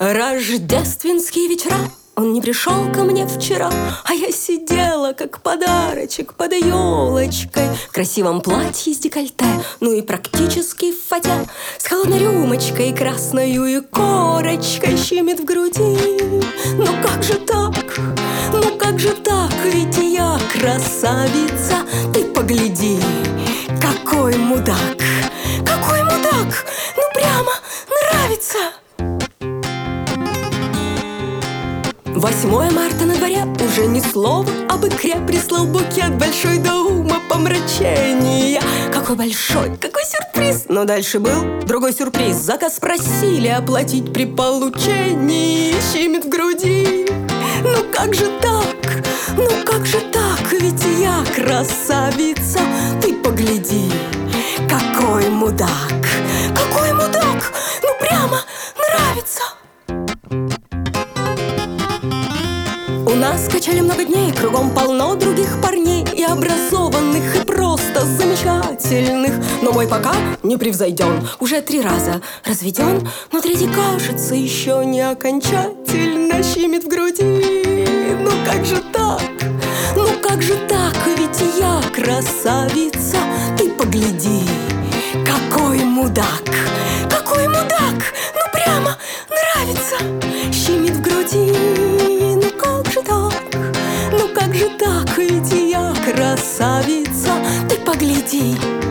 Рождественские вечера, он не пришел ко мне вчера, а я сидела, как подарочек, под елочкой, в красивом платье с декольте, ну и практически в фате, с холодной рюмочкой и красною и корочкой щемит в груди. Ну как же так? Ну как же так? Ведь я красавица. Ты погляди, какой мудак! Какой мудак! Ну прямо нравится! 8 марта на дворе, уже ни слова об икре. Прислал букет большой до ума помрачения. Какой большой, какой сюрприз! Но дальше был другой сюрприз. Заказ просили оплатить при получении. Щемит в груди. Ну как же так? Ну как же так? Ведь я красавица. Ты погляди, какой мудак! Какой мудак! Ну прямо нравится! У нас качали много дней, кругом полно других парней, и образованных, и просто замечательных. Но мой пока не превзойден, уже 3 раза разведен, но третий, кажется, еще не окончательно щемит в груди. Ну как же так? Ну как же так? Ведь я красавица. Ты погляди, какой мудак! Какой мудак! Ну прямо нравится! Щемит в груди. Ну как же так, ведь я красавица. Ты погляди,